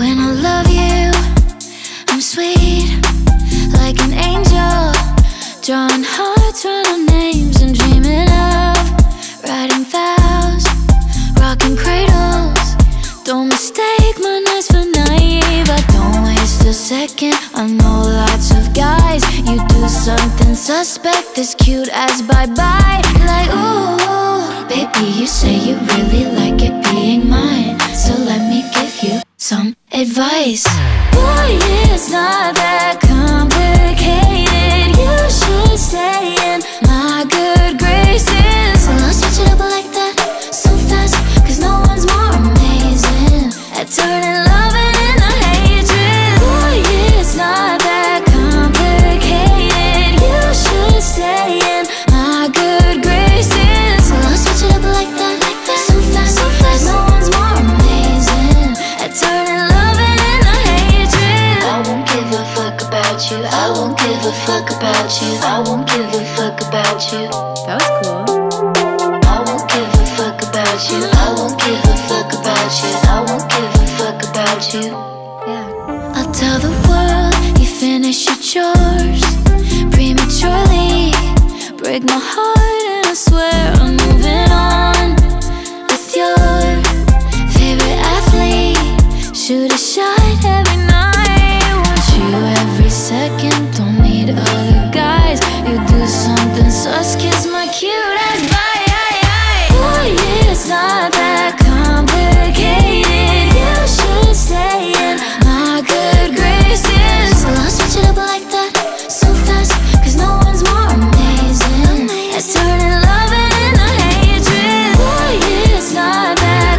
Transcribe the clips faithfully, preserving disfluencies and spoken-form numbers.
When I love you, I'm sweet, like an angel, drawing hearts, running names and dreaming of writing vows, rocking cradles. Don't mistake my nights for naive. I don't waste a second, I know lots of guys. You do something suspect, as cute as bye-bye. Like, ooh, baby, you say you really like it being mine, so let me give you some advice. Boy, it's not that complicated. You should stay in my good graces. Well, I'll switch it up like that, so fast, cause no one's more amazing at turning loving into hatred. Boy, it's not that complicated. You should stay in my good graces. Well, I'll switch it up like that, so fast, so fast, no one's more amazing at turning loving into hatred. I won't give a fuck about you. I won't give a fuck about you. I won't give a fuck about you. That was cool. I won't give a fuck about you. I won't give a fuck about you. I won't give a fuck about you. Yeah. I'll tell the world you finished your chores prematurely. Break my heart and I swear I'm moving on with your favorite athlete. Shoot a shot every night. Want you every second, don't need other guys. You do something sus, kiss my cute ass bye. Boy, it's not that complicated. You should stay in my good graces. Well, I'll switch it up like that, so fast, cause no one's more amazing at turning loving into hatred. Boy, it's not that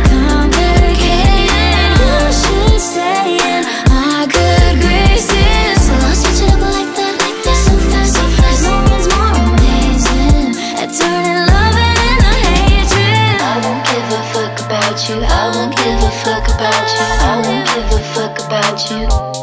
complicated. You should stay in my good graces. Well, I'll switch it up like that, so fast, so fast, no one's more amazing at turning loving into hatred. I won't give a fuck about you. I won't give a fuck about you. I won't give a fuck about you.